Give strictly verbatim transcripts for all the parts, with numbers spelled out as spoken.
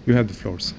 You have the floors.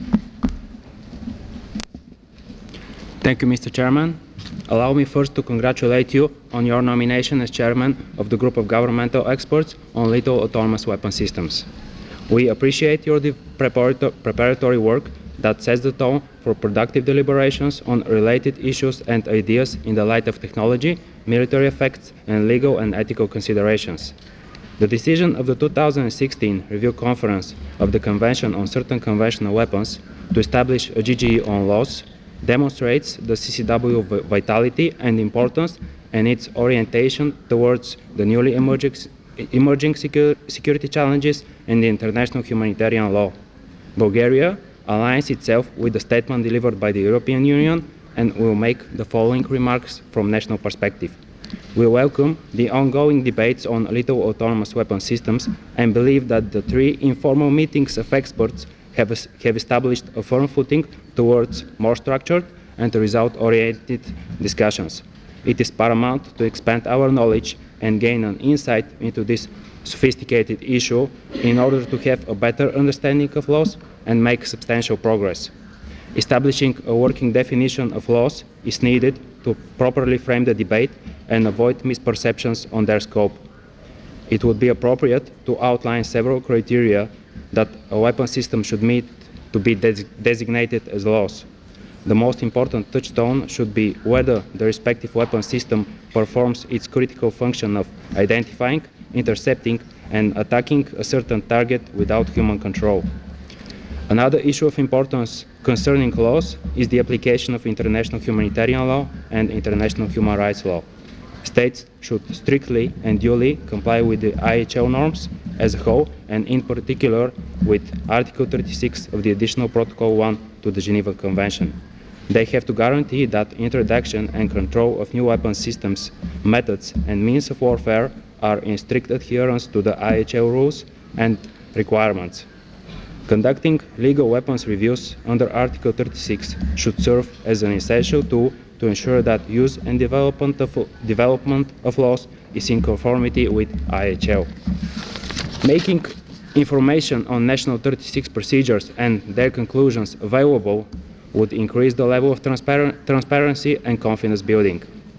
Thank you, Mister Chairman. Allow me first to congratulate you on your nomination as chairman of the group of governmental experts on lethal autonomous weapon systems. We appreciate your preparatory work that sets the tone for productive deliberations on related issues and ideas in the light of technology, military effects, and legal and ethical considerations. The decision of the two thousand sixteen Review Conference of the Convention on Certain Conventional Weapons to establish a G G E on laws demonstrates the C C W vitality and importance and its orientation towards the newly emerging, emerging secur security challenges in the international humanitarian law. Bulgaria aligns itself with the statement delivered by the European Union and will make the following remarks from national perspective. We welcome the ongoing debates on lethal autonomous weapon systems and believe that the three informal meetings of experts have, have established a firm footing towards more structured and result-oriented discussions. It is paramount to expand our knowledge and gain an insight into this sophisticated issue in order to have a better understanding of laws and make substantial progress. Establishing a working definition of laws is needed to properly frame the debate and avoid misperceptions on their scope. It would be appropriate to outline several criteria that a weapon system should meet to be des designated as laws. The most important touchstone should be whether the respective weapon system performs its critical function of identifying, intercepting, and attacking a certain target without human control. Another issue of importance concerning laws is the application of international humanitarian law and international human rights law. States should strictly and duly comply with the I H L norms as a whole, and in particular with Article thirty-six of the Additional Protocol one to the Geneva Convention. They have to guarantee that introduction and control of new weapon systems, methods, and means of warfare are in strict adherence to the I H L rules and requirements. Conducting legal weapons reviews under Article thirty-six should serve as an essential tool to ensure that use and development of, development of laws is in conformity with I H L. Making information on National thirty-six procedures and their conclusions available would increase the level of transpar transparency and confidence building.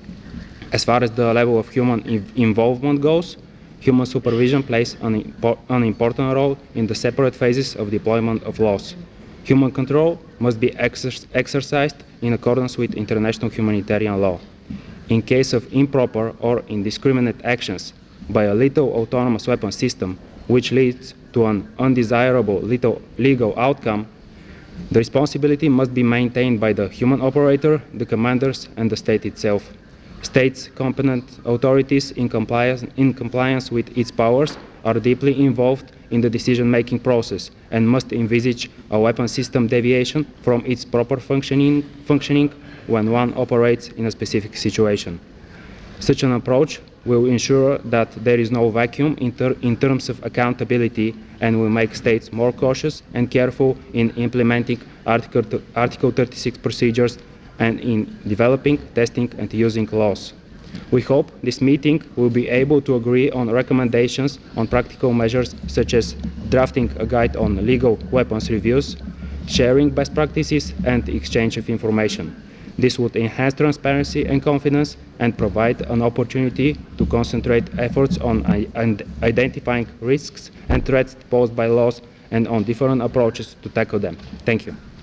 As far as the level of human involvement goes, human supervision plays an, impo an important role in the separate phases of deployment of laws. Human control must be exer exercised in accordance with international humanitarian law. In case of improper or indiscriminate actions by a lethal autonomous weapon system which leads to an undesirable lethal legal outcome, the responsibility must be maintained by the human operator, the commanders, and the state itself. States' competent authorities in compliance, in compliance with its powers are deeply involved in the decision-making process and must envisage a weapon system deviation from its proper functioning, functioning when one operates in a specific situation. Such an approach will ensure that there is no vacuum in, ter in terms of accountability and will make states more cautious and careful in implementing Article, Article thirty-six procedures and in developing, testing, and using laws. We hope this meeting will be able to agree on recommendations on practical measures such as drafting a guide on legal weapons reviews, sharing best practices, and exchange of information. This would enhance transparency and confidence and provide an opportunity to concentrate efforts on identifying risks and threats posed by laws and on different approaches to tackle them. Thank you.